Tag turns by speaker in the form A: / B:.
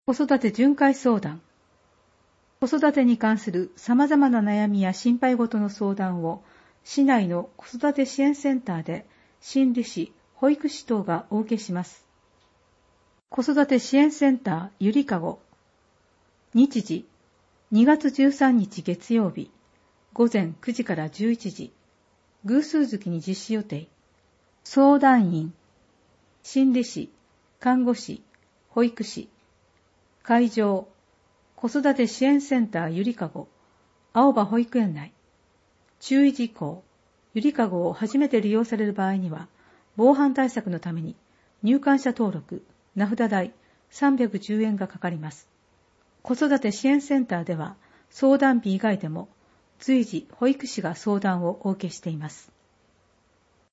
A: 子育て巡回相談。子育てに関する様々な悩みや心配事の相談を市内の子育て支援センターで心理士、保育士等がお受けします。子育て支援センターゆりかご。日時2月13日月曜日午前9時から11時。偶数月に実施予定。相談員、心理士、看護師、保育士。会場、子育て支援センターゆりかご、青葉保育園内。注意事項、ゆりかごを初めて利用される場合には、防犯対策のために入館者登録、名札代310円がかかります。子育て支援センターでは、相談日以外でも随時保育士が相談をお受けしています。